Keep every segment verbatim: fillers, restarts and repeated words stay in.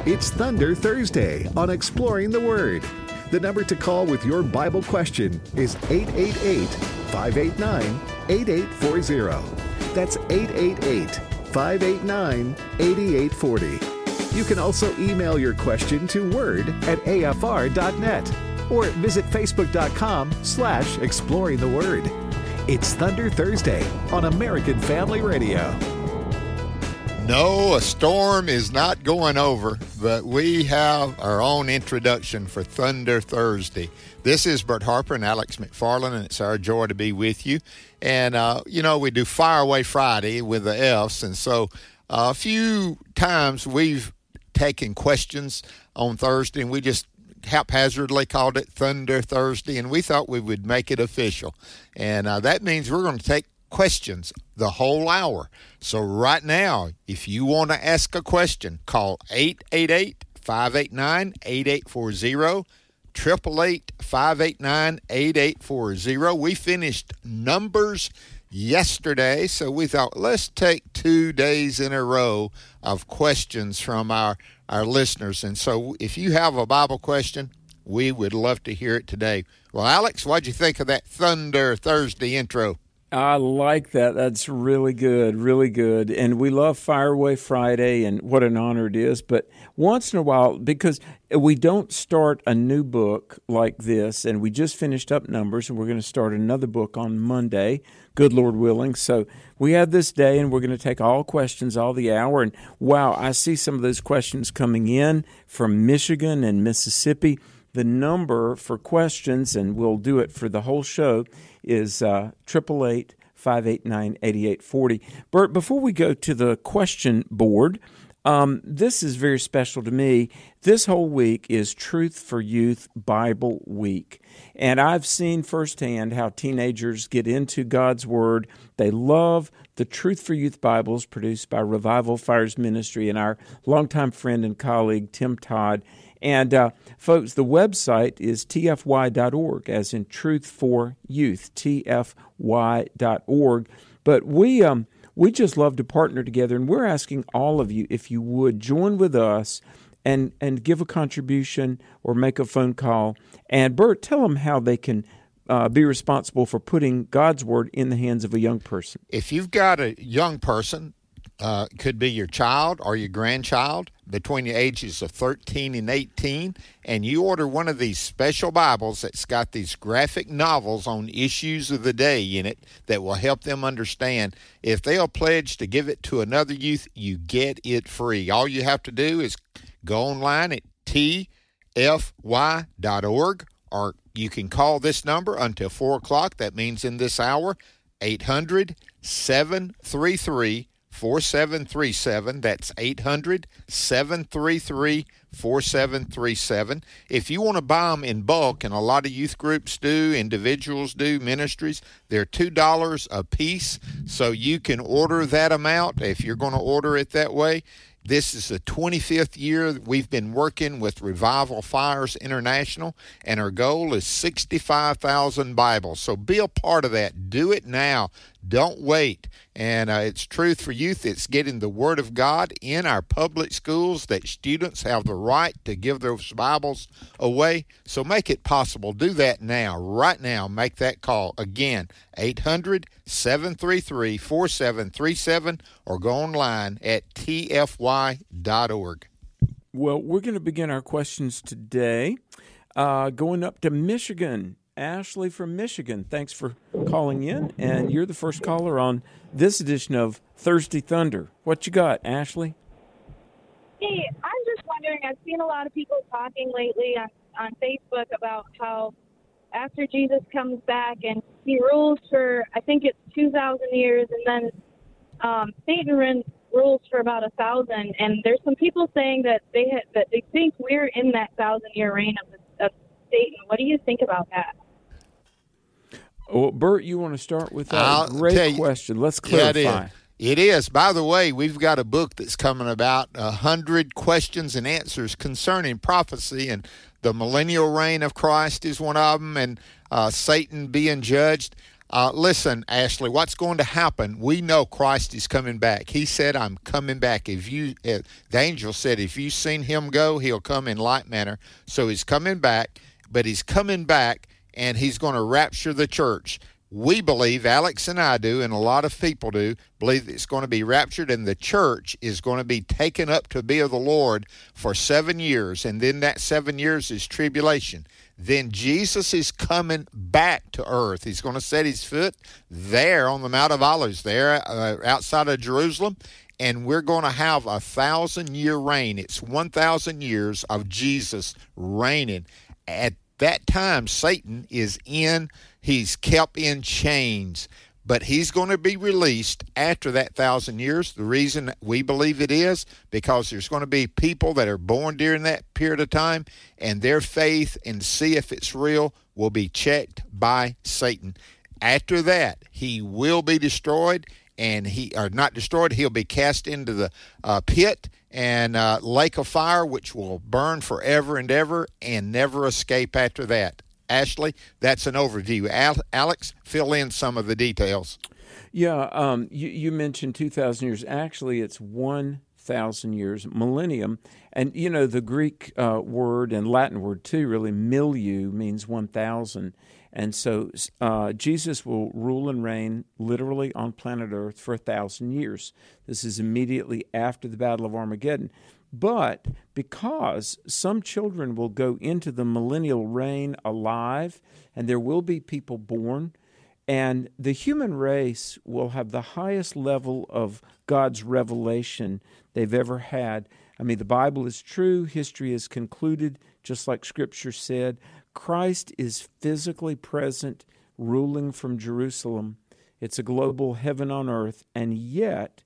It's Thunder Thursday on Exploring the Word. The number to call with your Bible question is eight eight eight, five eight nine, eight eight four zero. That's eight eight eight, five eight nine, eight eight four zero. You can also email your question to word at a f r dot net or visit facebook.com slash exploring the word. It's Thunder Thursday on American Family Radio. No, a storm is not going over, but we have our own introduction for Thunder Thursday. This is Bert Harper and Alex McFarland, and it's our joy to be with you. And, uh, you know, we do Fire Away Friday with the F's, and so uh, a few times we've taken questions on Thursday, and we just haphazardly called it Thunder Thursday, and we thought we would make it official. And uh, that means we're going to take questions the whole hour. So right now, if you want to ask a question, call eight eight eight, five eight nine, eight eight four zero, eight eight eight, five eight nine, eight eight four zero. We finished Numbers yesterday, so we thought let's take two days in a row of questions from our, our listeners. And so if you have a Bible question, we would love to hear it today. Well, Alex, what'd you think of that Thunder Thursday intro? I like that. That's really good, really good. And we love Fire Away Friday, and what an honor it is. But once in a while, because we don't start a new book like this, and we just finished up Numbers, and we're going to start another book on Monday, good Lord willing. So we have this day, and we're going to take all questions all the hour. And wow, I see some of those questions coming in from Michigan and Mississippi. The number for questions, and we'll do it for the whole show, is uh, eight eight eight, five eight nine, eight eight four zero. Bert, before we go to the question board, um, this is very special to me. This whole week is Truth for Youth Bible Week. And I've seen firsthand how teenagers get into God's Word. They love the Truth for Youth Bibles produced by Revival Fires Ministry and our longtime friend and colleague, Tim Todd. And, uh, folks, the website is T F Y dot org, as in Truth for Youth, T F Y dot org. But we um, we just love to partner together, and we're asking all of you, if you would, join with us and, and give a contribution or make a phone call. And, Bert, tell them how they can uh, be responsible for putting God's Word in the hands of a young person. If you've got a young person, Uh, could be your child or your grandchild between the ages of thirteen and eighteen, and you order one of these special Bibles that's got these graphic novels on issues of the day in it that will help them understand. If they'll pledge to give it to another youth, you get it free. All you have to do is go online at T F Y dot org, or you can call this number until four o'clock. That means in this hour, eight hundred, seven three three, four seven three seven. That's eight hundred, seven three three, four seven three seven. If you want to buy them in bulk, and a lot of youth groups do, individuals do, ministries, they're two dollars a piece, so you can order that amount if you're going to order it that way. This is the twenty-fifth year that we've been working with Revival Fires International, and our goal is sixty-five thousand Bibles. So be a part of that. Do it now. Don't wait. And uh, it's Truth for Youth. It's getting the Word of God in our public schools, that students have the right to give those Bibles away. So make it possible. Do that now, right now. Make that call. Again, eight hundred, seven three three, four seven three seven, or go online at T F Y dot org. Well, we're going to begin our questions today. Uh, going up to Michigan. Ashley from Michigan, thanks for calling in, and you're the first caller on this edition of Thursday Thunder. What you got, Ashley? Hey, I'm just wondering, I've seen a lot of people talking lately on, on Facebook about how after Jesus comes back and he rules for, I think it's two thousand years, and then um, Satan rules for about a thousand, and there's some people saying that they ha- that they think we're in that thousand-year reign of, the, of Satan. What do you think about that? Well, Bert, you want to start with that? I'll Great you, question. Let's clarify. Yeah, it is. It is. By the way, we've got a book that's coming about, one hundred questions and answers concerning prophecy, and the millennial reign of Christ is one of them, and uh, Satan being judged. Uh, listen, Ashley, what's going to happen? We know Christ is coming back. He said, I'm coming back. If you, uh, the angel said, if you've seen him go, he'll come in like manner. So he's coming back, but he's coming back and he's going to rapture the church. We believe, Alex and I do, and a lot of people do, believe it's going to be raptured, and the church is going to be taken up to be of the Lord for seven years, and then that seven years is tribulation. Then Jesus is coming back to earth. He's going to set his foot there on the Mount of Olives, there uh, outside of Jerusalem, and we're going to have a thousand-year reign. It's one thousand years of Jesus reigning. At that time, Satan is in, he's kept in chains, but he's going to be released after that thousand years. The reason we believe it is because there's going to be people that are born during that period of time, and their faith and see if it's real will be checked by Satan. After that, he will be destroyed, and he are not destroyed. He'll be cast into the uh, pit and uh, lake of fire, which will burn forever and ever and never escape after that. Ashley, that's an overview. Al- Alex, fill in some of the details. Yeah, um, you, you mentioned two thousand years. Actually, it's one thousand years, millennium. And, you know, the Greek uh, word and Latin word, too, really, milieu, means one thousand. And so uh, Jesus will rule and reign literally on planet Earth for a thousand years. This is immediately after the Battle of Armageddon. But because some children will go into the millennial reign alive, and there will be people born, and the human race will have the highest level of God's revelation they've ever had. I mean, the Bible is true. History is concluded, just like Scripture said. Christ is physically present, ruling from Jerusalem. It's a global heaven on earth, and yet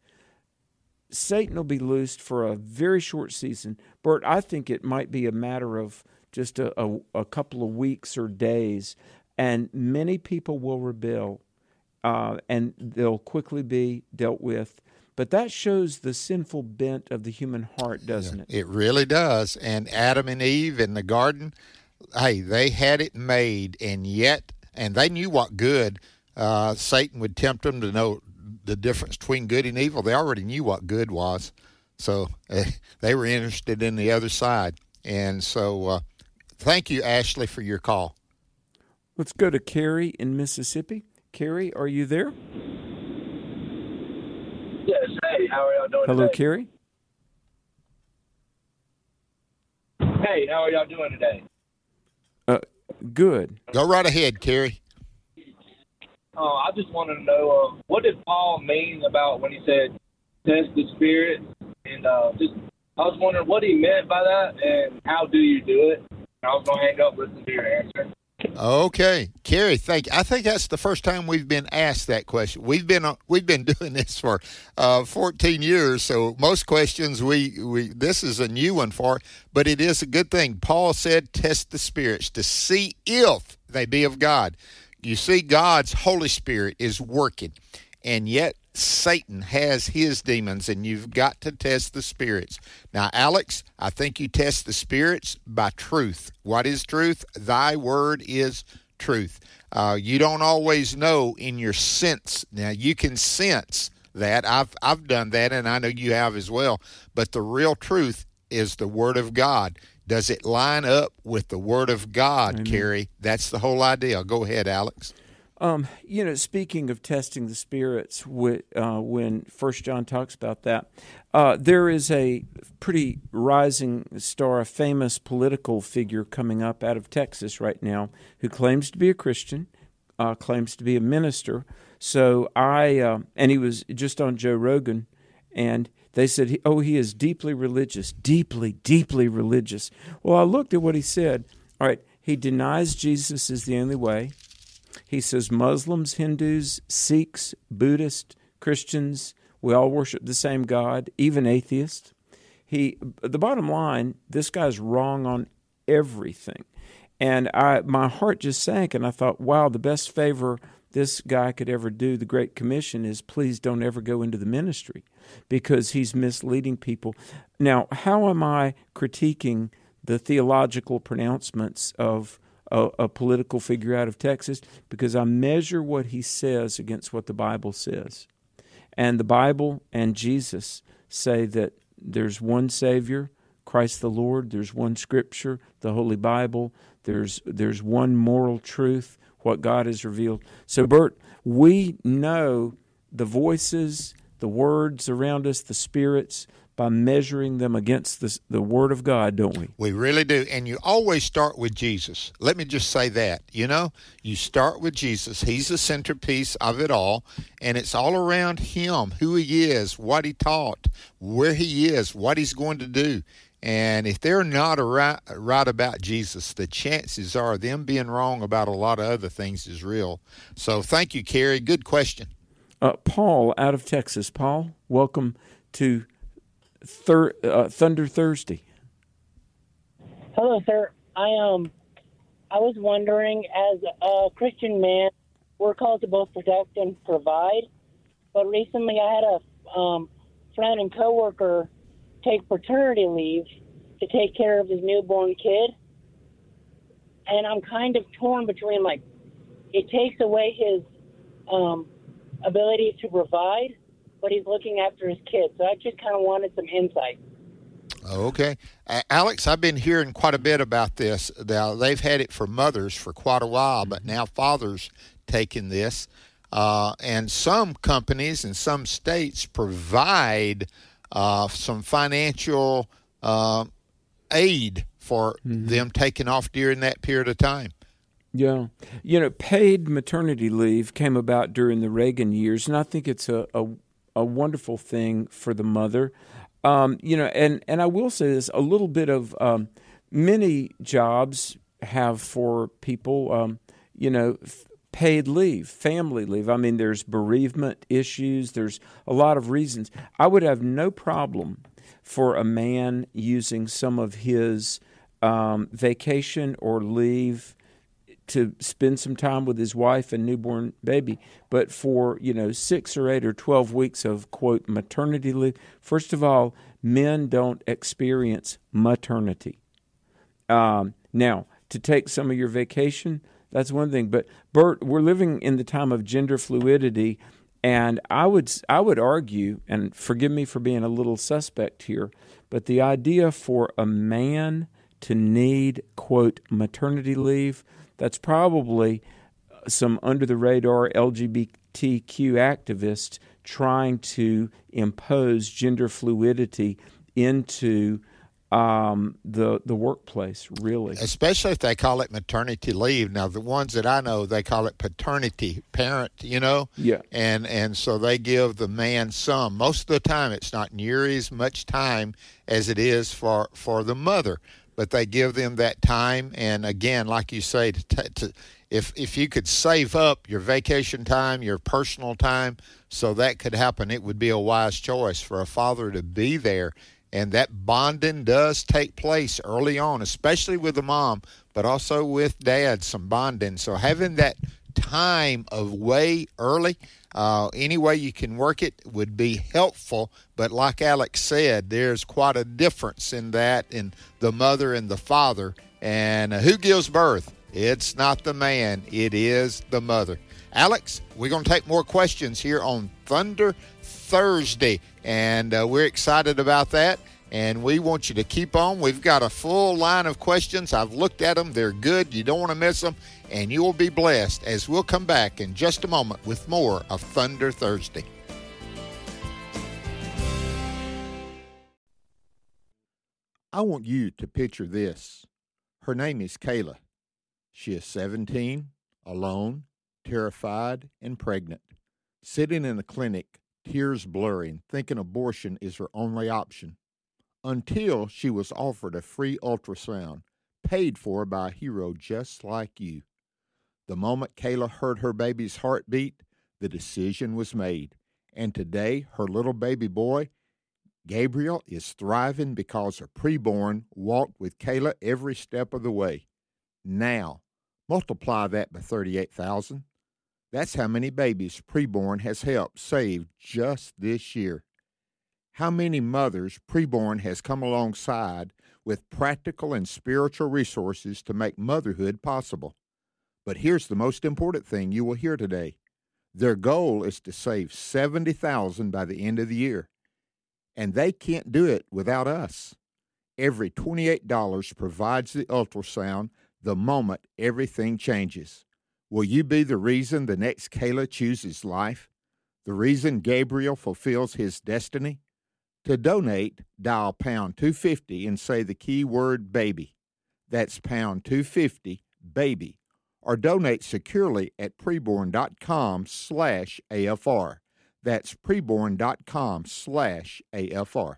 Satan will be loosed for a very short season. Bert, I think it might be a matter of just a, a, a couple of weeks or days, and many people will rebel, uh, and they'll quickly be dealt with. But that shows the sinful bent of the human heart, doesn't it? It really does. And Adam and Eve in the garden, hey, they had it made, and yet, and they knew what good. Uh, Satan would tempt them to know the difference between good and evil. They already knew what good was, so uh, they were interested in the other side. And so uh, thank you, Ashley, for your call. Let's go to Carrie in Mississippi. Carrie, are you there? Yes. Hey, how are y'all doing Hello, today? Carrie. Hey, how are y'all doing today? Uh, good. Go right ahead, Carrie. Uh, I just wanted to know, uh, what did Paul mean about when he said, test the spirit? And uh, just, I was wondering what he meant by that, and how do you do it? And I was going to hang up, listen to your answer. Okay, Carrie, thank you. I think that's the first time we've been asked that question. We've been uh, we've been doing this for uh, fourteen years, so most questions we, we this is a new one for, but it is a good thing. Paul said, test the spirits to see if they be of God. You see, God's Holy Spirit is working, and yet Satan has his demons, and you've got to test the spirits. Now, Alex, I think you test the spirits by truth. What is truth? Thy word is truth. Uh, you don't always know in your sense. Now, you can sense that. I've I've done that, and I know you have as well. But the real truth is the word of God. Does it line up with the word of God, Amen. Carrie? That's the whole idea. Go ahead, Alex. Um, you know, speaking of testing the spirits, uh, when First John talks about that, uh, there is a pretty rising star, a famous political figure coming up out of Texas right now who claims to be a Christian, uh, claims to be a minister. So I, uh, and he was just on Joe Rogan, and they said, oh, he is deeply religious, deeply, deeply religious. Well, I looked at what he said. All right, he denies Jesus is the only way. He says Muslims, Hindus, Sikhs, Buddhists, Christians, we all worship the same God, even atheists. He, the bottom line, this guy's wrong on everything. And I, my heart just sank, and I thought, wow, the best favor this guy could ever do, the Great Commission, is please don't ever go into the ministry because he's misleading people. Now, how am I critiquing the theological pronouncements of a, a political figure out of Texas, because I measure what he says against what the Bible says. And the Bible and Jesus say that there's one Savior, Christ the Lord. There's one Scripture, the Holy Bible. There's there's one moral truth, what God has revealed. So, Bert, we know the voices, the words around us, the spirits, by measuring them against the, the Word of God, don't we? We really do. And you always start with Jesus. Let me just say that. You know, you start with Jesus. He's the centerpiece of it all. And it's all around him, who he is, what he taught, where he is, what he's going to do. And if they're not right, right about Jesus, the chances are them being wrong about a lot of other things is real. So thank you, Kerry. Good question. Uh, Paul out of Texas. Paul, welcome to Thir- uh, Thunder Thursday. Hello, sir. I um, I was wondering, as a Christian man, we're called to both protect and provide. But recently, I had a um, friend and coworker take paternity leave to take care of his newborn kid, and I'm kind of torn between, like, it takes away his um, ability to provide, but he's looking after his kids. So I just kind of wanted some insight. Okay. Uh, Alex, I've been hearing quite a bit about this. Now, they've had it for mothers for quite a while, but now fathers taking this. Uh, and some companies and some states provide uh, some financial uh, aid for mm-hmm. them taking off during that period of time. Yeah. You know, paid maternity leave came about during the Reagan years, and I think it's a, a a wonderful thing for the mother. Um, you know, and, and I will say this, a little bit of um, many jobs have for people, um, you know, f- paid leave, family leave. I mean, there's bereavement issues. There's a lot of reasons. I would have no problem for a man using some of his um, vacation or leave to spend some time with his wife and newborn baby. But for, you know, six or eight or twelve weeks of, quote, maternity leave, first of all, men don't experience maternity. Um, now, to take some of your vacation, that's one thing. But, Bert, we're living in the time of gender fluidity, and I would I would argue, and forgive me for being a little suspect here, but the idea for a man to need, quote, maternity leave, that's probably some under-the-radar L G B T Q activists trying to impose gender fluidity into um, the the workplace, really. Especially if they call it maternity leave. Now, the ones that I know, they call it paternity, parent, you know? Yeah. And, and so they give the man some. Most of the time, it's not near as much time as it is for, for the mother. But they give them that time, and again, like you say, to, t- to if if you could save up your vacation time, your personal time, so that could happen, it would be a wise choice for a father to be there. And that bonding does take place early on, especially with the mom, but also with dad, some bonding. So having that time of way early, uh, any way you can work it would be helpful. But like Alex said, there's quite a difference in that, in the mother and the father. And uh, who gives birth? It's not the man. It is the mother. Alex, we're going to take more questions here on Thunder Thursday, and uh, we're excited about that. And we want you to keep on. We've got a full line of questions. I've looked at them. They're good. You don't want to miss them. And you will be blessed as we'll come back in just a moment with more of Thunder Thursday. I want you to picture this. Her name is Kayla. She is seventeen, alone, terrified, and pregnant. Sitting in a clinic, tears blurring, thinking abortion is her only option. Until she was offered a free ultrasound, paid for by a hero just like you. The moment Kayla heard her baby's heartbeat, the decision was made. And today, her little baby boy, Gabriel, is thriving because her preborn walked with Kayla every step of the way. Now, multiply that by thirty-eight thousand. That's how many babies preborn has helped save just this year. How many mothers preborn has come alongside with practical and spiritual resources to make motherhood possible. But here's the most important thing you will hear today. Their goal is to save seventy thousand dollars by the end of the year, and they can't do it without us. Every twenty-eight dollars provides the ultrasound the moment everything changes. Will you be the reason the next Kayla chooses life? The reason Gabriel fulfills his destiny? To donate, dial pound two fifty and say the key word baby. That's pound two fifty, baby. Or donate securely at preborn.com slash AFR. That's preborn.com slash AFR.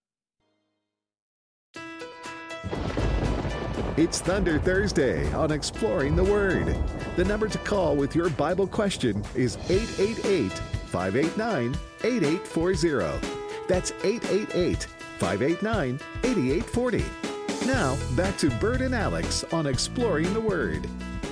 It's Thunder Thursday on Exploring the Word. The number to call with your Bible question is eight eight eight, five eight nine, eight eight four zero. That's eight eight eight, five eight nine, eight eight four zero. Now, back to Bert and Alex on Exploring the Word.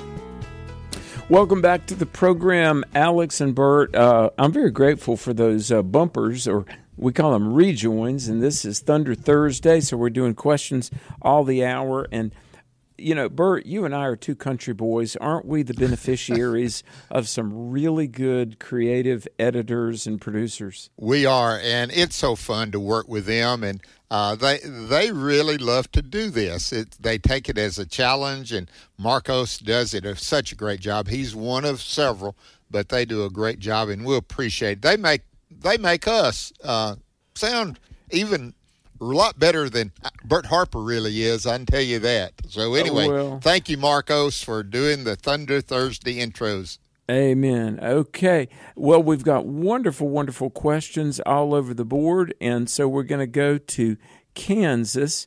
Welcome back to the program, Alex and Bert. Uh, I'm very grateful for those uh, bumpers, or we call them rejoins, and this is Thunder Thursday, so we're doing questions all the hour. And, you know, Bert, you and I are two country boys. Aren't we the beneficiaries of some really good creative editors and producers? We are, and it's so fun to work with them, and uh, they they really love to do this. It, they take it as a challenge, and Marcos does it a, such a great job. He's one of several, but they do a great job, and we appreciate it. They make they make us uh, sound even a lot better than Bert Harper really is, I can tell you that. So anyway, oh, well. Thank you, Marcos, for doing the Thunder Thursday intros. Amen. Okay. Well, we've got wonderful, wonderful questions all over the board, and so we're going to go to Kansas.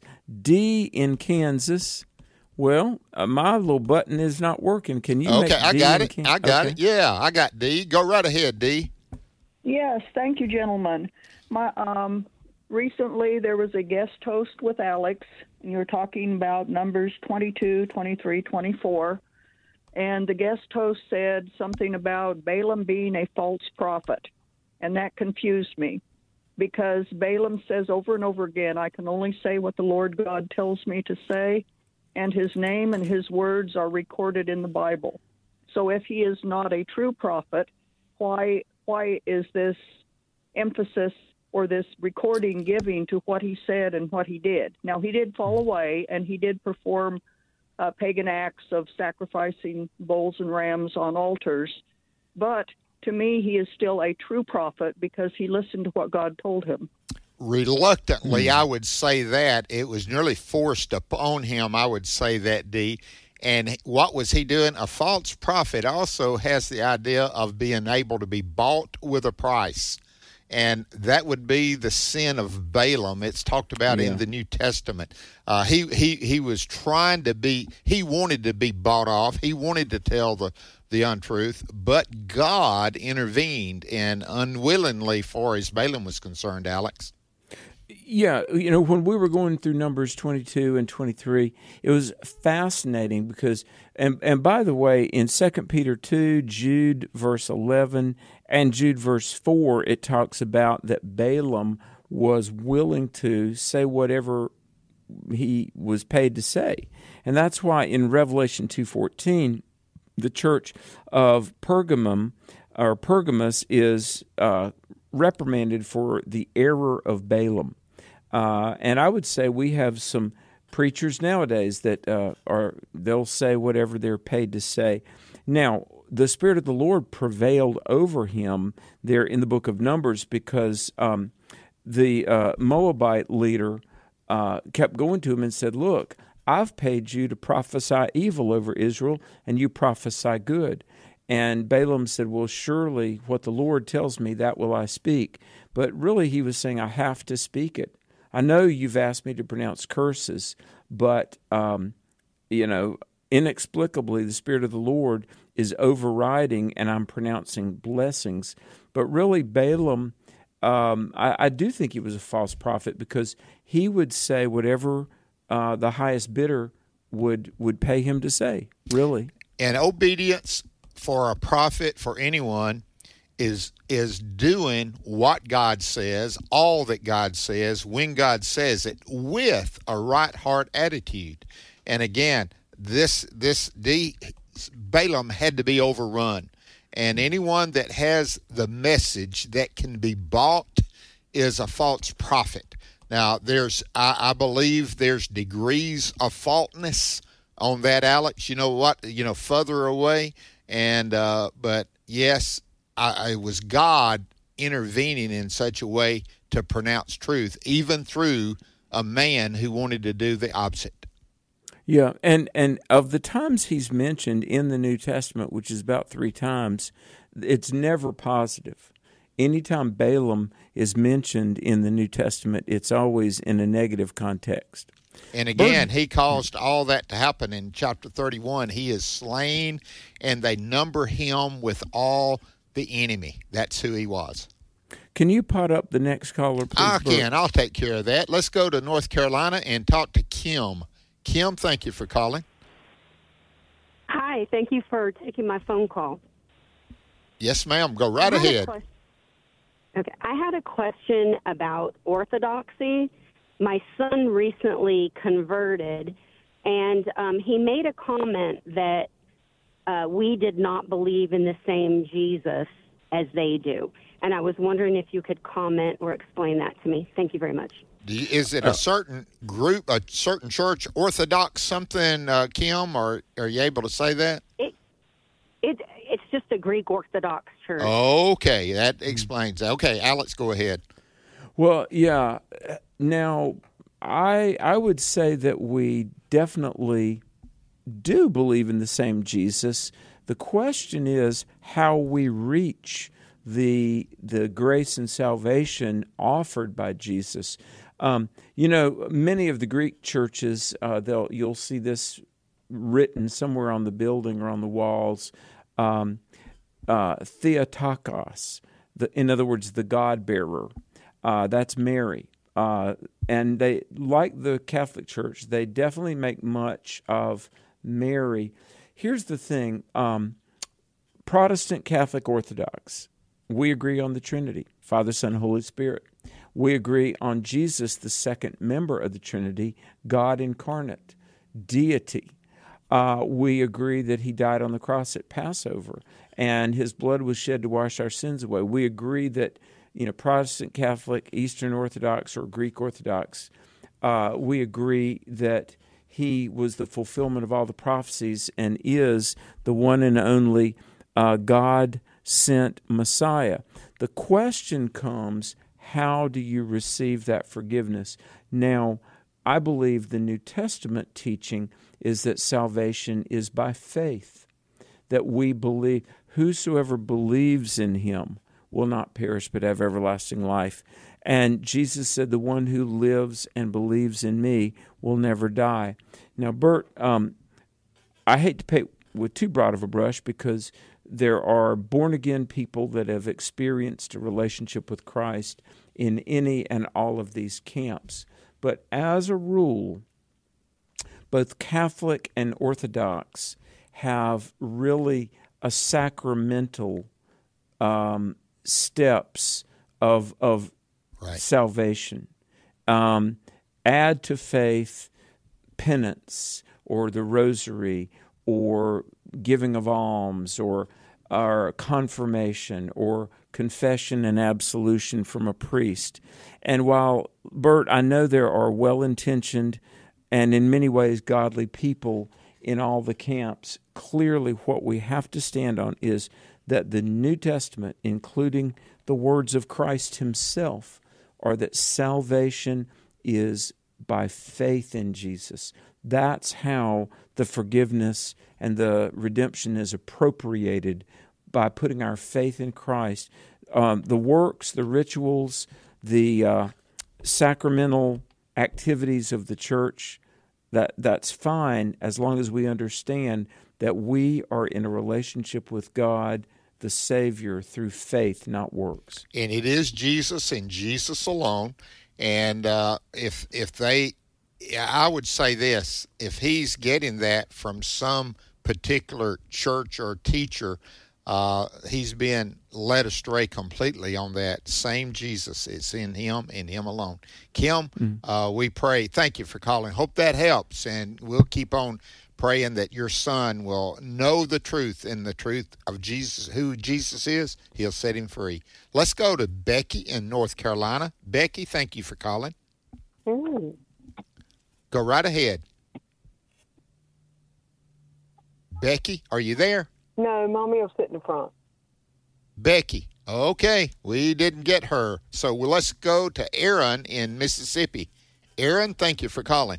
D in Kansas. Well, uh, my little button is not working. Can you okay, make D I got in it. Kan- I got okay. it. Yeah, I got D. Go right ahead, D. Yes, thank you, gentlemen. My um, recently there was a guest host with Alex, and you're talking about Numbers twenty-two, twenty-three, twenty-four. And the guest host said something about Balaam being a false prophet, and that confused me because Balaam says over and over again, I can only say what the Lord God tells me to say, and his name and his words are recorded in the Bible. So if he is not a true prophet, why why is this emphasis or this recording giving to what he said and what he did? Now, he did fall away, and he did perform Uh, pagan acts of sacrificing bulls and rams on altars. But to me, he is still a true prophet because he listened to what God told him. Reluctantly, I would say that. It was nearly forced upon him, I would say that, D. And what was he doing? A false prophet also has the idea of being able to be bought with a price. And that would be the sin of Balaam. It's talked about yeah. in the New Testament. Uh, he, he he was trying to be, he wanted to be bought off. He wanted to tell the, the untruth, but God intervened, and unwillingly far as Balaam was concerned, Alex. Yeah, you know, when we were going through Numbers twenty-two and twenty-three, it was fascinating because, and and by the way, in Second Peter two, Jude verse eleven, and Jude verse four, it talks about that Balaam was willing to say whatever he was paid to say. And that's why in Revelation two fourteen, the church of Pergamum, or Pergamus, is uh, reprimanded for the error of Balaam. Uh, and I would say we have some preachers nowadays that uh, are, they'll say whatever they're paid to say. Now, the Spirit of the Lord prevailed over him there in the book of Numbers because um, the uh, Moabite leader uh, kept going to him and said, look, I've paid you to prophesy evil over Israel, and you prophesy good. And Balaam said, well, surely what the Lord tells me, that will I speak. But really he was saying, I have to speak it. I know you've asked me to pronounce curses, but, um, you know, inexplicably the Spirit of the Lord is overriding and I'm pronouncing blessings. But really Balaam, um, I, I do think he was a false prophet because he would say whatever uh, the highest bidder would, would pay him to say, really. And obedience for a prophet, for anyone, is is doing what God says, all that God says, when God says it, with a right heart attitude. And again, this this the Balaam had to be overrun. And anyone that has the message that can be bought is a false prophet. Now, there's I, I believe there's degrees of faultness on that, Alex. You know what? You know, further away. And uh, but yes, I, it was God intervening in such a way to pronounce truth, even through a man who wanted to do the opposite. Yeah, and, and of the times he's mentioned in the New Testament, which is about three times, it's never positive. Anytime Balaam is mentioned in the New Testament, it's always in a negative context. And again, he caused all that to happen in chapter thirty-one. He is slain, and they number him with all the enemy. That's who he was. Can you pot up the next caller, please? I Bert? can. I'll take care of that. Let's go to North Carolina and talk to Kim. Kim, thank you for calling. Hi, thank you for taking my phone call. Yes, ma'am. Go right I had a ahead. que- Okay, I had a question about orthodoxy. My son recently converted, and um, he made a comment that uh, we did not believe in the same Jesus as they do. And I was wondering if you could comment or explain that to me. Thank you very much. Do you, is it a certain group, a certain church, Orthodox something, uh, Kim, or are you able to say that? It, it It's just a Greek Orthodox church. Okay, that explains that. Okay, Alex, go ahead. Well, yeah. Now, I I would say that we definitely do believe in the same Jesus. The question is how we reach the the grace and salvation offered by Jesus. Um, you know, many of the Greek churches, uh, they'll you'll see this written somewhere on the building or on the walls. Um, uh, Theotokos, the, in other words, the God bearer. Uh, that's Mary. Uh, and they, like the Catholic Church, they definitely make much of Mary. Here's the thing. Um, Protestant, Catholic, Orthodox, we agree on the Trinity, Father, Son, Holy Spirit. We agree on Jesus, the second member of the Trinity, God incarnate, deity. Uh, we agree that he died on the cross at Passover, and his blood was shed to wash our sins away. We agree that, you know, Protestant, Catholic, Eastern Orthodox, or Greek Orthodox, uh, we agree that he was the fulfillment of all the prophecies and is the one and only uh, God-sent Messiah. The question comes, how do you receive that forgiveness? Now, I believe the New Testament teaching is that salvation is by faith, that we believe whosoever believes in him will not perish but have everlasting life. And Jesus said, the one who lives and believes in me will never die. Now, Bert, um, I hate to paint with too broad of a brush because there are born-again people that have experienced a relationship with Christ in any and all of these camps. But as a rule, both Catholic and Orthodox have really a sacramental um, steps of of right. salvation. Um, add to faith penance or the rosary or giving of alms or, or confirmation or confession and absolution from a priest. And while, Bert, I know there are well-intentioned and in many ways godly people in all the camps, clearly what we have to stand on is that the New Testament, including the words of Christ himself, are that salvation is by faith in Jesus. That's how the forgiveness and the redemption is appropriated, by putting our faith in Christ. Um, the works, the rituals, the uh, sacramental activities of the church, that that's fine as long as we understand that we are in a relationship with God, the Savior, through faith, not works. And it is Jesus and Jesus alone. And uh, if if they, I would say this, if he's getting that from some particular church or teacher, Uh, he's been led astray completely on that. Same Jesus. It's in him and him alone. Kim, mm. uh, we pray. Thank you for calling. Hope that helps, and we'll keep on praying that your son will know the truth and the truth of Jesus, who Jesus is. He'll set him free. Let's go to Becky in North Carolina. Becky, thank you for calling. Mm. Go right ahead. Becky, are you there? No, Mommy will sit in the front. Becky. Okay, we didn't get her. So well, let's go to Aaron in Mississippi. Aaron, thank you for calling.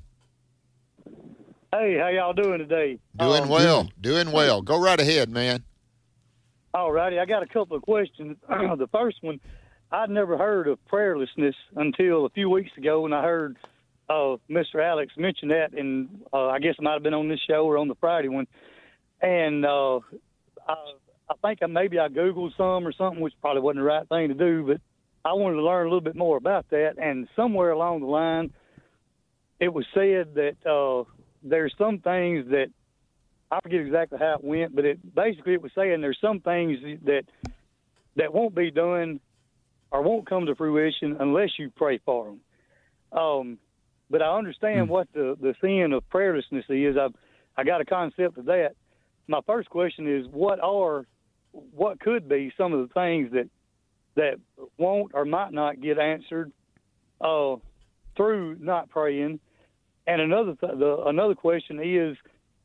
Hey, how y'all doing today? Doing um, well, doing well. Go right ahead, man. All righty, I got a couple of questions. The first one, I'd never heard of prayerlessness until a few weeks ago when I heard uh, Mister Alex mention that, and uh, I guess it might have been on this show or on the Friday one. And uh, I, I think I, maybe I Googled some or something, which probably wasn't the right thing to do, but I wanted to learn a little bit more about that. And somewhere along the line, it was said that uh, there's some things that, I forget exactly how it went, but it basically it was saying there's some things that that won't be done or won't come to fruition unless you pray for them. Um, but I understand mm. what the, the sin of prayerlessness is. I I got a concept of that. My first question is, what are, what could be some of the things that that won't or might not get answered uh, through not praying? And another th- the, another question is,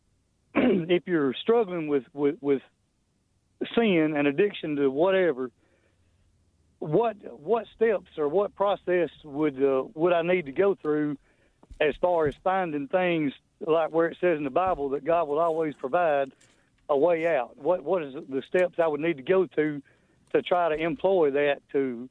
if you're struggling with, with, with sin and addiction to whatever, what what steps or what process would uh, would I need to go through as far as finding things like where it says in the Bible that God will always provide a way out? What what is the steps I would need to go to to try to employ that to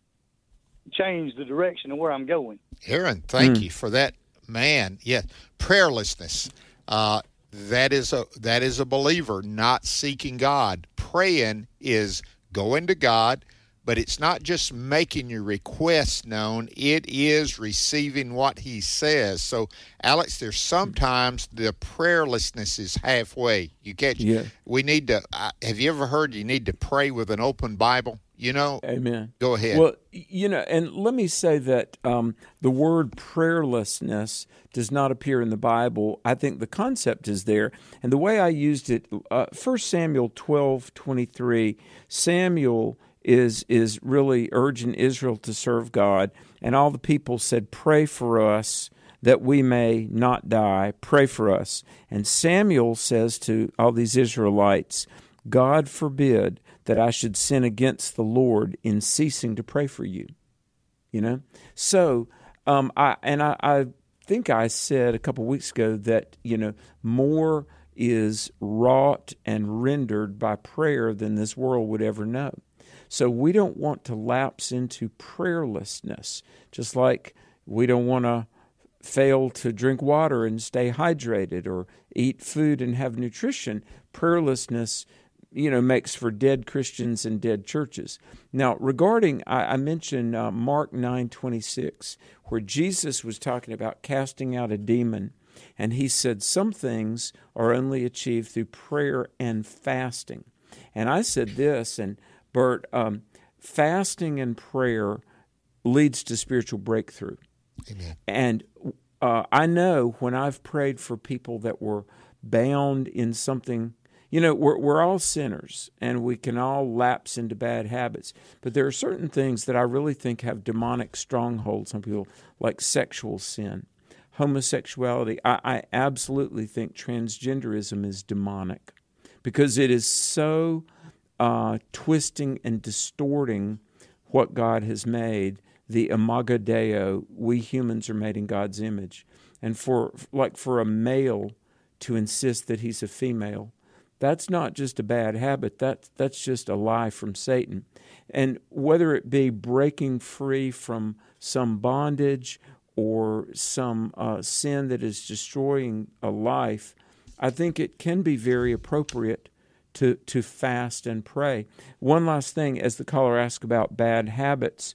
change the direction of where I'm going? Aaron, thank Mm. you for that. Man, yeah, prayerlessness. Uh, that is a that is a believer not seeking God. Praying is going to God, but it's not just making your requests known. It is receiving what he says. So, Alex, there's sometimes the prayerlessness is halfway. You catch? Yeah. We need to. Uh, have you ever heard you need to pray with an open Bible? You know. Amen. Go ahead. Well, you know, and let me say that um, the word prayerlessness does not appear in the Bible. I think the concept is there, and the way I used it, uh, First Samuel twelve twenty-three, Samuel is is really urging Israel to serve God, and all the people said, "Pray for us that we may not die. Pray for us." And Samuel says to all these Israelites, "God forbid that I should sin against the Lord in ceasing to pray for you." You know? So, um, I and I, I think I said a couple weeks ago that, you know, more is wrought and rendered by prayer than this world would ever know. So we don't want to lapse into prayerlessness, just like we don't want to fail to drink water and stay hydrated or eat food and have nutrition. Prayerlessness, you know, makes for dead Christians and dead churches. Now, regarding, I, I mentioned uh, Mark nine twenty-six, where Jesus was talking about casting out a demon, and he said some things are only achieved through prayer and fasting. And I said this, and Bert, um, fasting and prayer leads to spiritual breakthrough. Amen. And uh, I know when I've prayed for people that were bound in something, you know, we're, we're all sinners, and we can all lapse into bad habits. But there are certain things that I really think have demonic strongholds on people, like sexual sin, homosexuality. I, I absolutely think transgenderism is demonic because it is so uh, twisting and distorting what God has made. The imago Dei, we humans are made in God's image. And for like for a male to insist that he's a female, that's not just a bad habit, that, that's just a lie from Satan. And whether it be breaking free from some bondage or some uh, sin that is destroying a life, I think it can be very appropriate to, to fast and pray. One last thing, as the caller asked about bad habits,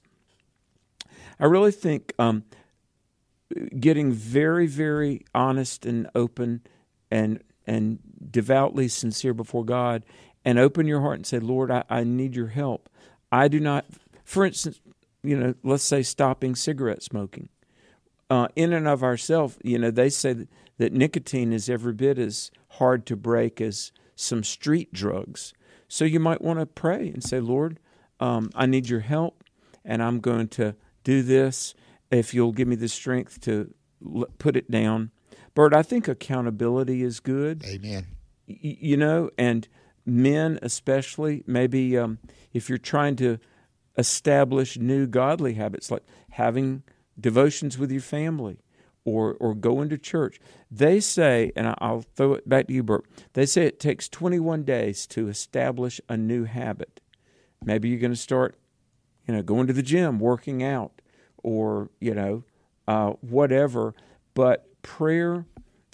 I really think um, getting very, very honest and open and and devoutly sincere before God and open your heart and say, Lord, I, I need your help. I do not, for instance, you know, let's say stopping cigarette smoking. Uh, in and of ourselves, you know, they say that, that nicotine is every bit as hard to break as some street drugs. So you might want to pray and say, Lord, um, I need your help, and I'm going to do this if you'll give me the strength to l- put it down. Bert, I think accountability is good. Amen. Y- you know, and men especially, maybe um, if you're trying to establish new godly habits, like having devotions with your family or or going to church. They say, and I'll throw it back to you, Bert, they say it takes twenty-one days to establish a new habit. Maybe you're going to start, you know, going to the gym, working out, or, you know, uh, whatever. But prayer,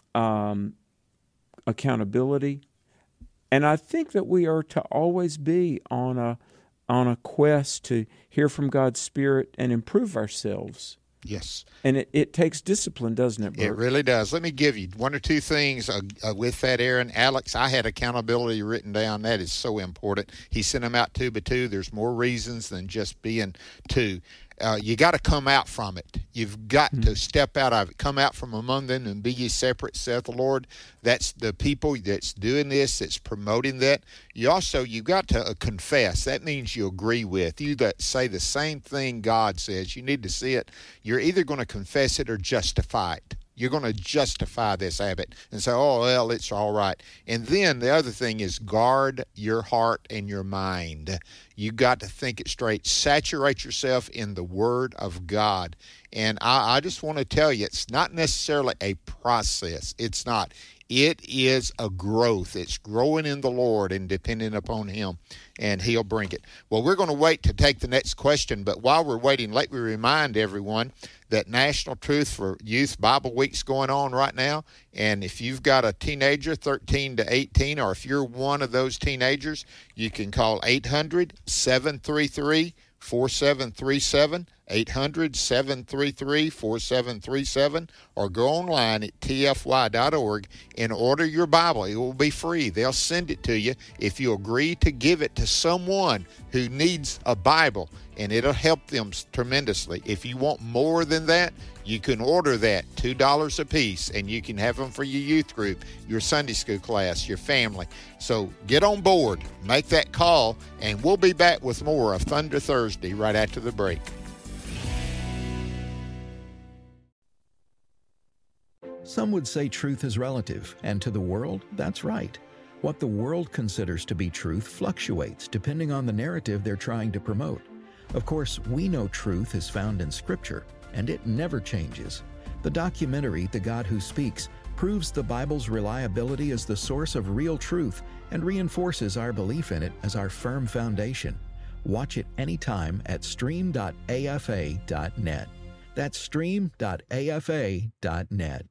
um, accountability, and I think that we are to always be on a on a quest to hear from God's Spirit and improve ourselves. Yes. And it, it takes discipline, doesn't it, Bert? It really does. Let me give you one or two things uh, uh, with that, Aaron. Alex, I had accountability written down. That is so important. He sent them out two by two. There's more reasons than just being two. Uh, you got to come out from it. You've got mm-hmm. to step out of it. Come out from among them and be ye separate, saith the Lord. That's the people that's doing this, that's promoting that. You also, you've got to uh, confess. That means you agree with. You that say the same thing God says. You need to see it. You're either going to confess it or justify it. You're going to justify this habit and say, oh, well, it's all right. And then the other thing is guard your heart and your mind. You got to think it straight. Saturate yourself in the Word of God. And I, I just want to tell you, it's not necessarily a process. It's not. It is a growth. It's growing in the Lord and depending upon Him, and He'll bring it. Well, we're going to wait to take the next question, but while we're waiting, let me remind everyone that National Truth for Youth Bible Week's going on right now, and if you've got a teenager, thirteen to eighteen, or if you're one of those teenagers, you can call eight hundred, seven three three, four seven three seven, eight hundred, seven three three, four seven three seven, or go online at t f y dot org and order your Bible. It will be free. They'll send it to you if you agree to give it to someone who needs a Bible, and it'll help them tremendously. If you want more than that, you can order that, two dollars a piece, and you can have them for your youth group, your Sunday school class, your family. So get on board, make that call, and we'll be back with more of Thunder Thursday right after the break. Some would say truth is relative, and to the world, that's right. What the world considers to be truth fluctuates depending on the narrative they're trying to promote. Of course, we know truth is found in Scripture, and it never changes. The documentary, The God Who Speaks, proves the Bible's reliability as the source of real truth and reinforces our belief in it as our firm foundation. Watch it anytime at stream dot a f a dot net. That's stream dot a f a dot net.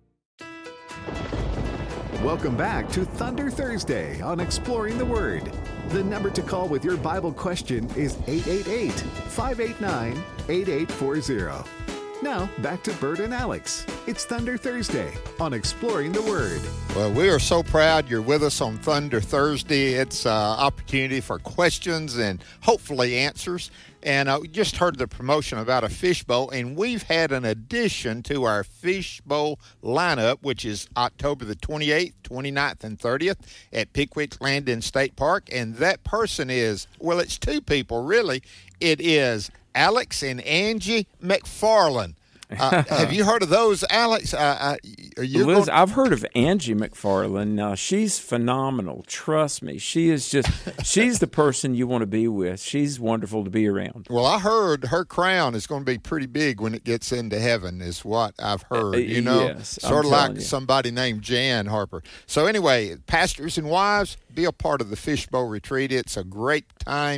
Welcome back to Thunder Thursday on Exploring the Word. The number to call with your Bible question is eight eight eight, five eight nine, eight eight four zero. Now, back to Bert and Alex. It's Thunder Thursday on Exploring the Word. Well, we are so proud you're with us on Thunder Thursday. It's an opportunity for questions and hopefully answers. And uh, we just heard the promotion about a fishbowl, and we've had an addition to our fishbowl lineup, which is October the twenty-eighth, twenty-ninth, and thirtieth at Pickwick Landing State Park. And that person is, well, it's two people, really. It is Alex and Angie McFarland. Uh, have you heard of those, Alex? Uh, uh, are you Liz, going- I've heard of Angie McFarland. Now, she's phenomenal. Trust me. She is just, she's the person you want to be with. She's wonderful to be around. Well, I heard her crown is going to be pretty big when it gets into heaven, is what I've heard. You know, yes, sort I'm of like telling you. somebody named Jan Harper. So anyway, pastors and wives, be a part of the Fishbowl Retreat. It's a great time.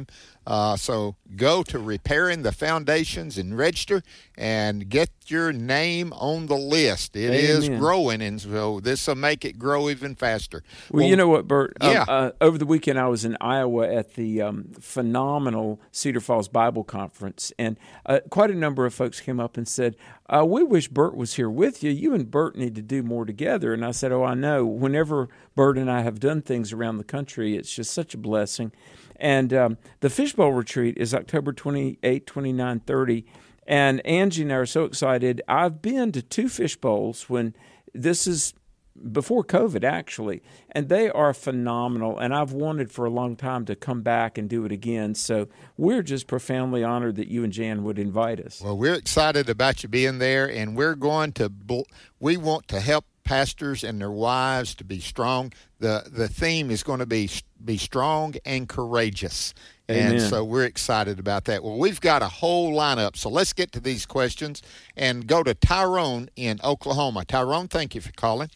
Uh, so go to Repairing the Foundations and register and get your name on the list. It Amen. is growing, and so this will make it grow even faster. Well, well you know what, Bert? Yeah. Um, uh, over the weekend, I was in Iowa at the um, phenomenal Cedar Falls Bible Conference, and uh, quite a number of folks came up and said, uh, we wish Bert was here with you. You and Bert need to do more together. And I said, oh, I know. Whenever Bert and I have done things around the country, it's just such a blessing. And um, the Fishbowl Retreat is October twenty-eighth, twenty-ninth, thirtieth. And Angie and I are so excited. I've been to two fish bowls when this is before COVID, actually, and they are phenomenal. And I've wanted for a long time to come back and do it again. So we're just profoundly honored that you and Jan would invite us. Well, we're excited about you being there, and we're going to we want to help pastors and their wives to be strong. The the theme is going to be be strong and courageous. Amen. And so we're excited about that. Well, we've got a whole lineup, so let's get to these questions and go to Tyrone in Oklahoma. Tyrone, thank you for calling.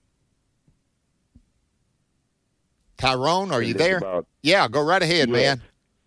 Tyrone, are you there? About, yeah, go right ahead, yes. man.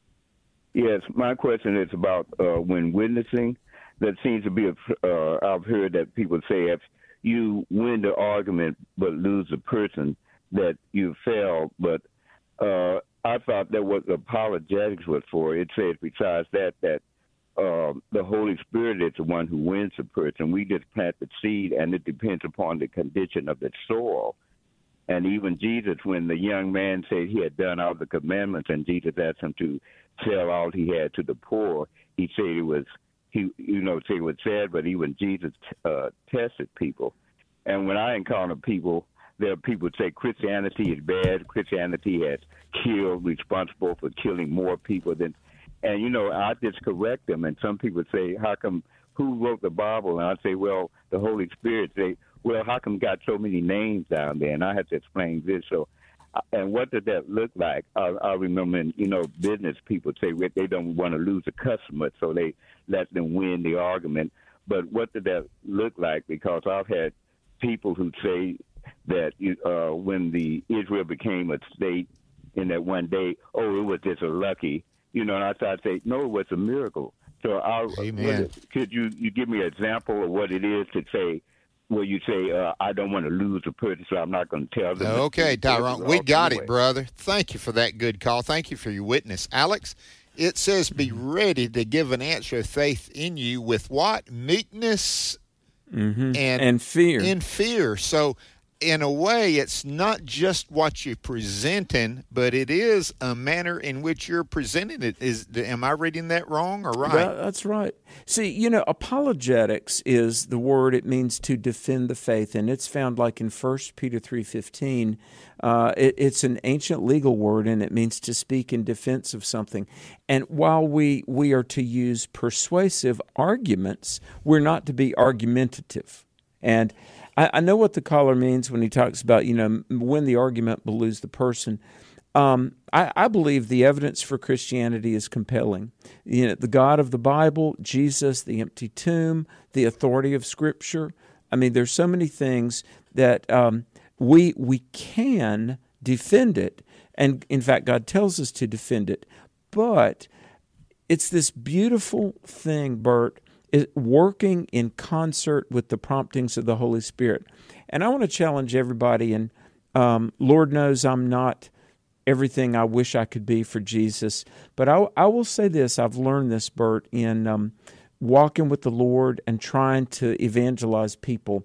Yes, my question is about uh, when witnessing. That seems to be a, uh, I've heard that people say if you win the argument but lose the person, that you fail. But uh, I thought that what apologetics was for. It says besides that, that uh, the Holy Spirit is the one who wins the person. We just plant the seed, and it depends upon the condition of the soil. And even Jesus, when the young man said he had done all the commandments, and Jesus asked him to sell all he had to the poor, he said it was, he, you know, say it was sad, but even Jesus uh, tested people. And when I encounter people, there are people who say Christianity is bad. Christianity has killed, responsible for killing more people than, and, you know, I just correct them. And some people say, how come, who wrote the Bible? And I say, well, the Holy Spirit. Say, well, how come got so many names down there? And I have to explain this. So, and what did that look like? I, I remember, in, you know, business people say they don't want to lose a customer, so they let them win the argument. But what did that look like? Because I've had people who say that uh, when the Israel became a state in that one day, oh, it was just a lucky, you know, and I thought, say, no, it was a miracle. So I, Amen. could you, you give me an example of what it is to say, where you say, uh, I don't want to lose a person, so I'm not going to tell them. Okay, Tyrone, we got it, brother. Thank you for that good call. Thank you for your witness. Alex, it says be ready to give an answer of faith in you with what? Meekness mm-hmm. and, and fear. In fear. So, in a way, it's not just what you're presenting, but it is a manner in which you're presenting it. Is am I reading that wrong or right? That, that's right. See, you know, apologetics is the word. It means to defend the faith, and it's found like in First Peter three fifteen. Uh, it, it's an ancient legal word, and it means to speak in defense of something. And while we we are to use persuasive arguments, we're not to be argumentative. And I, I know what the caller means when he talks about, you know, win the argument but lose the person. Um, I, I believe the evidence for Christianity is compelling. You know, the God of the Bible, Jesus, the empty tomb, the authority of Scripture. I mean, there's so many things that um, we we can defend it, and in fact, God tells us to defend it. But it's this beautiful thing, Bert, is working in concert with the promptings of the Holy Spirit. And I want to challenge everybody, and um, Lord knows I'm not everything I wish I could be for Jesus, but I, I will say this, I've learned this, Bert, in um, walking with the Lord and trying to evangelize people.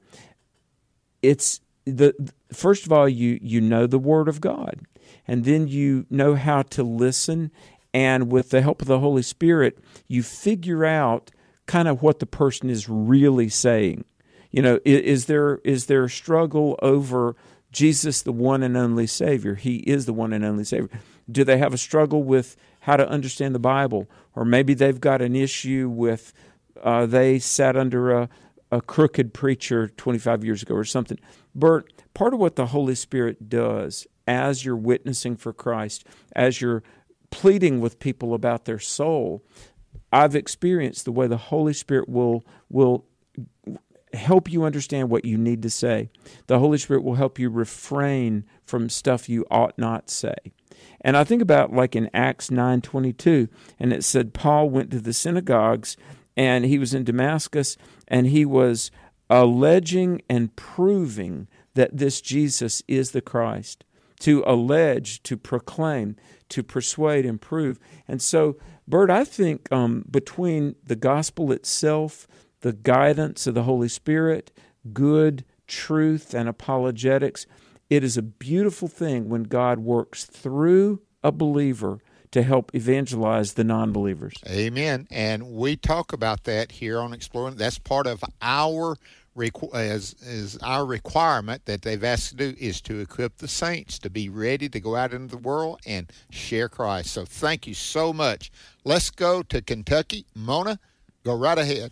It's the first of all, you you know the Word of God, and then you know how to listen, and with the help of the Holy Spirit, you figure out kind of what the person is really saying. You know, is, is there is there a struggle over Jesus, the one and only Savior? He is the one and only Savior. Do they have a struggle with how to understand the Bible? Or maybe they've got an issue with uh, they sat under a, a crooked preacher twenty-five years ago or something. Bert, part of what the Holy Spirit does as you're witnessing for Christ, as you're pleading with people about their soul, I've experienced the way the Holy Spirit will will help you understand what you need to say. The Holy Spirit will help you refrain from stuff you ought not say. And I think about like in Acts nine twenty-two, and it said Paul went to the synagogues, and he was in Damascus, and he was alleging and proving that this Jesus is the Christ. To allege, to proclaim, to persuade and prove. And so, Bert, I think um, between the gospel itself, the guidance of the Holy Spirit, good truth and apologetics, it is a beautiful thing when God works through a believer to help evangelize the non-believers. Amen. And we talk about that here on Exploring. That's part of our requ- as is our requirement that they've asked to do is to equip the saints to be ready to go out into the world and share Christ. So thank you so much. Let's go to Kentucky. Mona, go right ahead.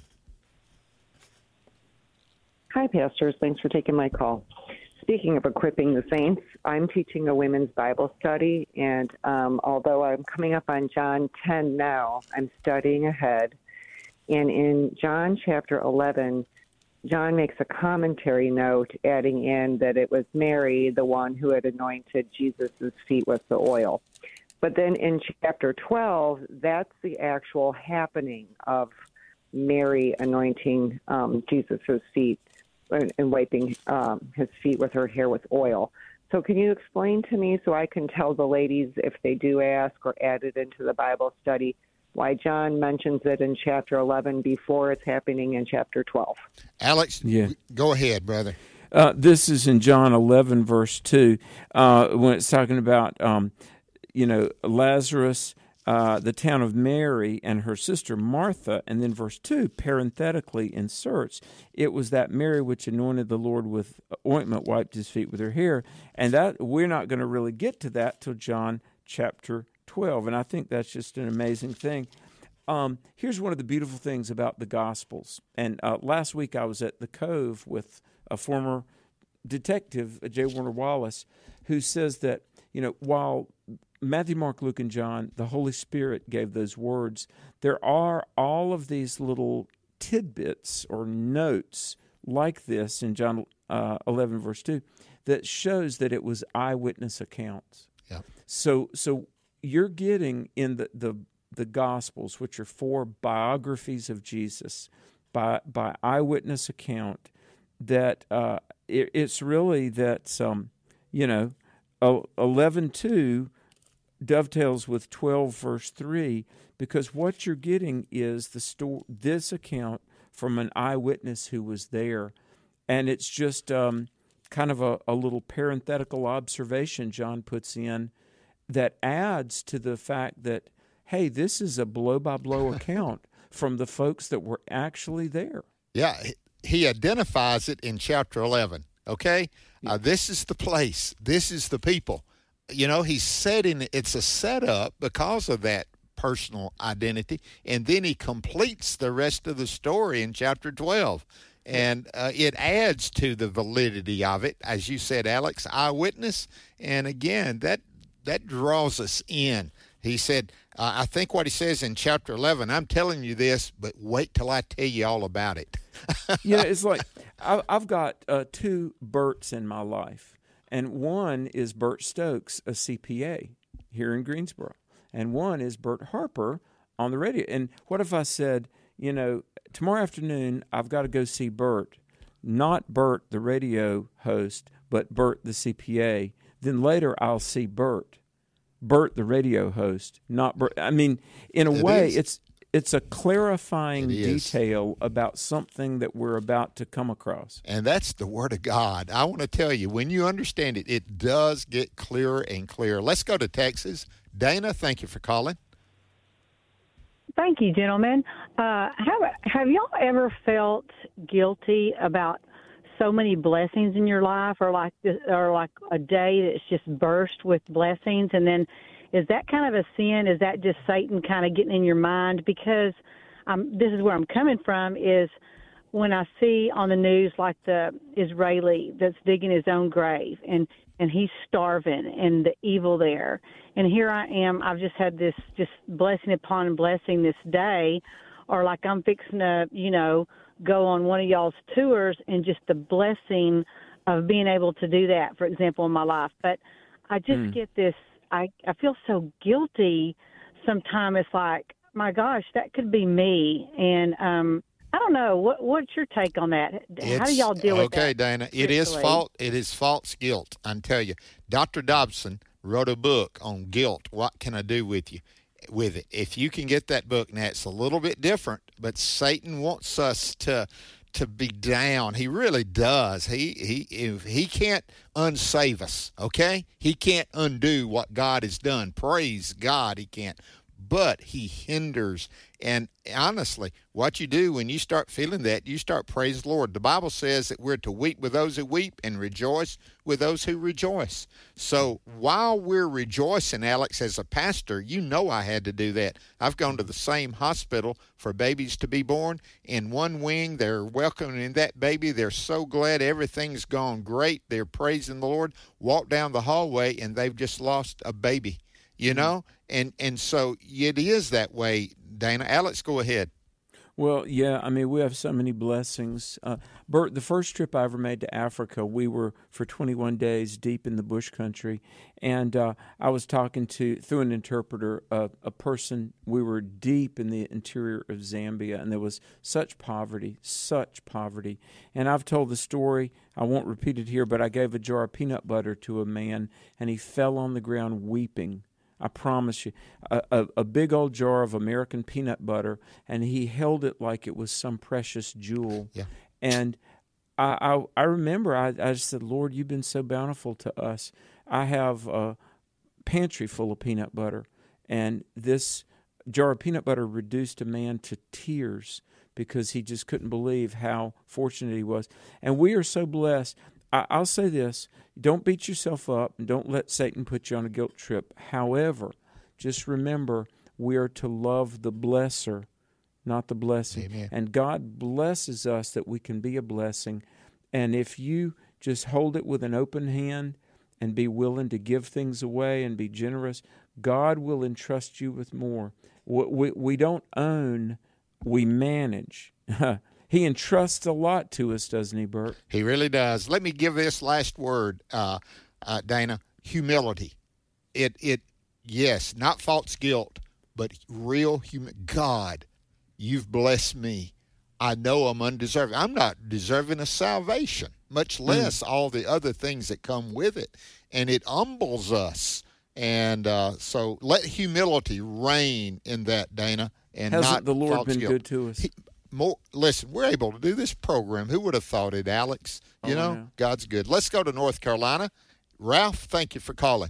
Hi, pastors. Thanks for taking my call. Speaking of equipping the saints, I'm teaching a women's Bible study, and um, although I'm coming up on John ten now, I'm studying ahead. And in John chapter eleven, John makes a commentary note adding in that it was Mary, the one who had anointed Jesus' feet with the oil. But then in chapter twelve, that's the actual happening of Mary anointing um, Jesus' feet and, and wiping um, his feet with her hair with oil. So can you explain to me so I can tell the ladies if they do ask or add it into the Bible study why John mentions it in chapter eleven before it's happening in chapter twelve? Alex, yeah. Go ahead, brother. Uh, this is in John eleven, verse two, uh, when it's talking about, um, you know, Lazarus, uh, the town of Mary, and her sister Martha. And then verse two parenthetically inserts, it was that Mary which anointed the Lord with ointment, wiped his feet with her hair. And that we're not going to really get to that till John chapter twelve. And I think that's just an amazing thing. Um, here's one of the beautiful things about the Gospels. And uh, last week I was at the Cove with a former detective, J. Warner Wallace, who says that, you know, while Matthew, Mark, Luke, and John, the Holy Spirit gave those words, there are all of these little tidbits or notes like this in John uh, eleven, verse two, that shows that it was eyewitness accounts. Yeah. So, so you're getting in the, the, the Gospels, which are four biographies of Jesus, by by eyewitness account, that uh, it, it's really that, um, you know, eleven two dovetails with twelve, verse three, because what you're getting is the sto- this account from an eyewitness who was there. And it's just um, kind of a, a little parenthetical observation John puts in that adds to the fact that, hey, this is a blow-by-blow account from the folks that were actually there. Yeah, he identifies it in chapter eleven, okay? Uh, this is the place. This is the people. You know, he's setting, it's a setup because of that personal identity, and then he completes the rest of the story in chapter twelve. And uh, it adds to the validity of it, as you said, Alex, eyewitness. And again, that that draws us in. He said, uh, I think what he says in chapter eleven, I'm telling you this, but wait till I tell you all about it. You know, it's like I, I've got uh, two Berts in my life, and one is Bert Stokes, a C P A here in Greensboro, and one is Bert Harper on the radio. And what if I said, you know, tomorrow afternoon I've got to go see Bert, not Bert, the radio host, but Bert, the C P A. Then later I'll see Bert, Bert, the radio host, not Bert. I mean, in a it way, is. it's it's a clarifying It is. detail about something that we're about to come across. And that's the Word of God. I want to tell you, when you understand it, it does get clearer and clearer. Let's go to Texas. Dana, thank you for calling. Thank you, gentlemen. Uh, have have y'all ever felt guilty about so many blessings in your life, or like this, or like a day that's just burst with blessings, and then is that kind of a sin? Is that just Satan kind of getting in your mind? Because um, this is where I'm coming from, is when I see on the news like the Israeli that's digging his own grave, and, and he's starving, and the evil there. And here I am, I've just had this just blessing upon blessing this day, or like I'm fixing to, you know, go on one of y'all's tours, and just the blessing of being able to do that, for example, in my life. But I just mm. get this, I I feel so guilty. Sometimes it's like, my gosh, that could be me. And um, I don't know. What what's your take on that? How It's, do y'all deal with that? Okay, Dana, it is spiritually? fault. It is false guilt. I can tell you. Doctor Dobson wrote a book on guilt. What can I do with you? With it. If you can get that book, now it's a little bit different, but Satan wants us to to be down. He really does. He he if he can't unsave us, okay? He can't undo what God has done. Praise God, he can't. But he hinders. And honestly, what you do when you start feeling that, you start praise the Lord. The Bible says that we're to weep with those who weep and rejoice with those who rejoice. So while we're rejoicing, Alex, as a pastor, you know I had to do that. I've gone to the same hospital for babies to be born. In one wing, they're welcoming that baby. They're so glad everything's gone great. They're praising the Lord. Walk down the hallway, and they've just lost a baby. You know, and and so it is that way, Dana. Alex, go ahead. Well, yeah, I mean, we have so many blessings. Uh, Bert, the first trip I ever made to Africa, we were for twenty-one days deep in the bush country, and uh, I was talking to, through an interpreter, uh, a person. We were deep in the interior of Zambia, and there was such poverty, such poverty. And I've told the story. I won't repeat it here, but I gave a jar of peanut butter to a man, and he fell on the ground weeping. I promise you, a, a, a big old jar of American peanut butter, and he held it like it was some precious jewel. Yeah. And I, I, I remember I, I just said, Lord, you've been so bountiful to us. I have a pantry full of peanut butter, and this jar of peanut butter reduced a man to tears because he just couldn't believe how fortunate he was. And we are so blessed. I, I'll say this. Don't beat yourself up, and don't let Satan put you on a guilt trip. However, just remember, we are to love the blesser, not the blessing. Amen. And God blesses us that we can be a blessing. And if you just hold it with an open hand and be willing to give things away and be generous, God will entrust you with more. We, we, we don't own, we manage. He entrusts a lot to us, doesn't he, Bert? He really does. Let me give this last word, uh, uh, Dana. Humility. It, it, yes, not false guilt, but real human. God, you've blessed me. I know I'm undeserving. I'm not deserving of salvation, much less mm. all the other things that come with it. And it humbles us. And uh, so let humility reign in that, Dana, and Hasn't not the Lord false been guilt. good to us? He, More, listen, we're able to do this program. Who would have thought it, Alex? You oh, know, yeah. God's good. Let's go to North Carolina. Ralph, thank you for calling.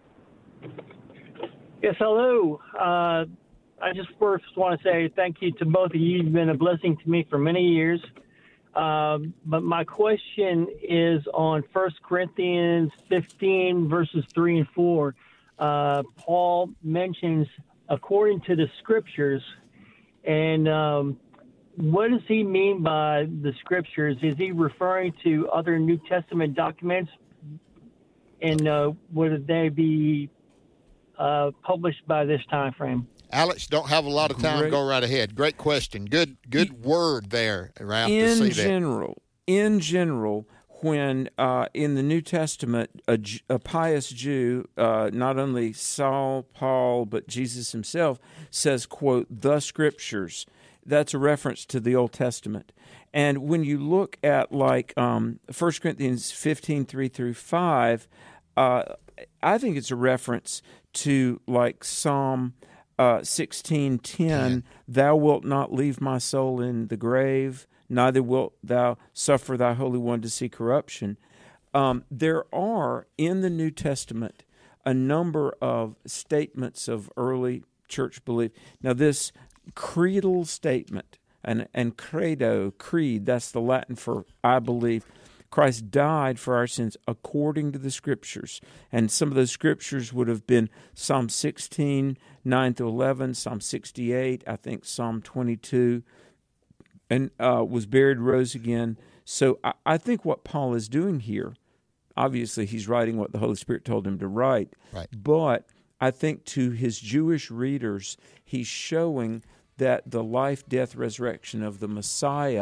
Yes, hello. Uh, I just first want to say thank you to both of you. You've been a blessing to me for many years. Um, but my question is on First Corinthians fifteen, verses three and four. Uh, Paul mentions, according to the scriptures, and um, what does he mean by the scriptures? Is he referring to other New Testament documents? And uh, would they be uh, published by this time frame? Alex, don't have a lot of time. Great. Go right ahead. Great question. Good good word there, Ralph, to In see general, in general, when uh, in the New Testament, a, J- a pious Jew, uh, not only Saul, Paul, but Jesus himself, says, quote, the scriptures. That's a reference to the Old Testament. And when you look at like um, First Corinthians fifteen, three through five, uh, I think it's a reference to like Psalm uh, sixteen ten, thou wilt not leave my soul in the grave, neither wilt thou suffer thy Holy One to see corruption. Um, there are, in the New Testament, a number of statements of early church belief. Now, this creedal statement, and, and credo, creed, that's the Latin for I believe, Christ died for our sins according to the Scriptures. And some of those Scriptures would have been Psalm sixteen, nine through eleven, Psalm sixty-eight, I think Psalm twenty-two, and uh, was buried, rose again. So I, I think what Paul is doing here, obviously he's writing what the Holy Spirit told him to write, right. But I think to his Jewish readers, he's showing that the life, death, resurrection of the Messiah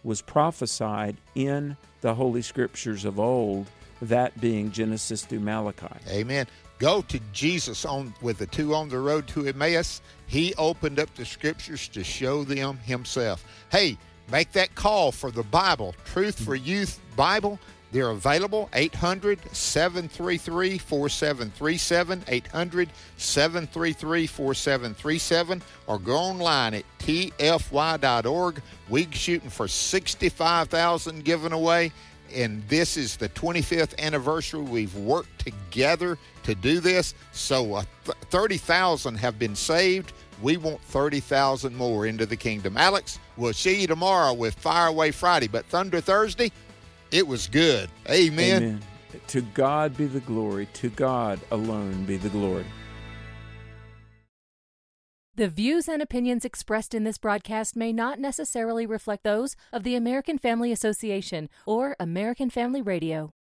was prophesied in the Holy Scriptures of old, that being Genesis through Malachi. Amen. Go to Jesus on with the two on the road to Emmaus. He opened up the Scriptures to show them himself. Hey, make that call for the Bible, Truth for Youth Bible. They're available, eight hundred, seven three three, four seven three seven, eight hundred, seven three three, four seven three seven, or go online at T F Y dot org. We're shooting for sixty-five thousand given away, and this is the twenty-fifth anniversary. We've worked together to do this, so uh, thirty thousand have been saved. We want thirty thousand more into the kingdom. Alex, we'll see you tomorrow with Fire Away Friday, but Thunder Thursday, it was good. Amen. Amen. To God be the glory. To God alone be the glory. The views and opinions expressed in this broadcast may not necessarily reflect those of the American Family Association or American Family Radio.